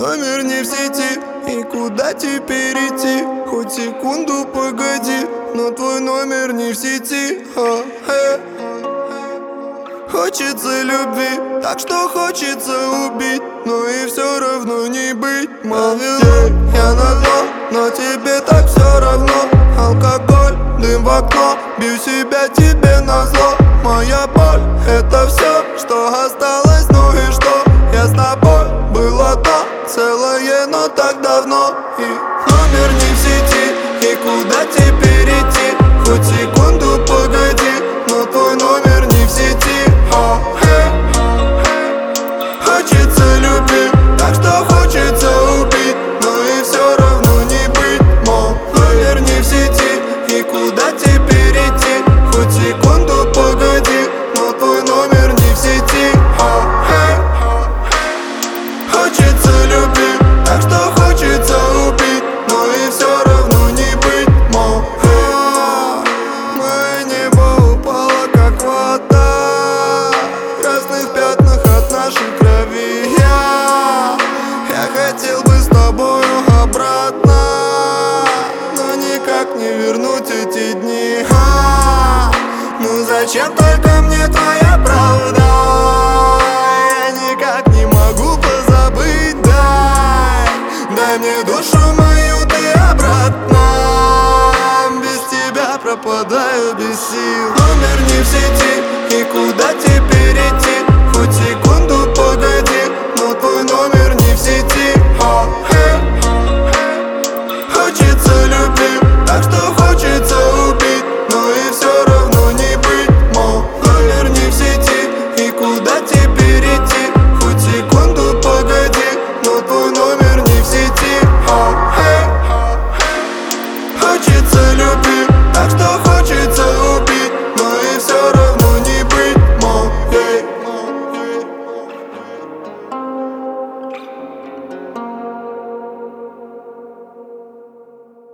номер не в сети, и куда теперь идти? Хоть секунду погоди, но твой номер не в сети. Хочется любви, так что хочется убить, но и все равно не быть. Молвил я на дно, но тебе так все равно. Алкоголь, дым в окно, бью себя тебе назло. Моя боль, это все, что осталось, ну и что? Я с тобой, было то целое, но так давно. И номер не в сети, и куда теперь идти? Хоть секунду погоди, но твой номер не в сети. Хочется любви, так что хочется убить, но и все равно не быть. Мол, номер не в сети, и куда теперь идти? Хоть секунду погоди, но твой номер не в сети. Хочется любви, так что хочется убить, но и все равно не быть. Мол, мое небо упало как вода, в красных пятнах от нашей крови. Я хотел бы с тобою обратно, но никак не вернуть эти дни. Ну зачем только мне твоя правда? Я никак не могу позабыть. Дай мне душу мою ты обратно. Без тебя пропадаю без сил. Номер не в сети, и куда теперь идти? Хоть секунду погоди, но твой номер не в сети. Хочется любви, так что хочется убить, но и все равно не быть. Мол, номер не в сети, и куда теперь идти? Хоть секунду погоди, но твой номер не в сети. Хочется любви, так что хочется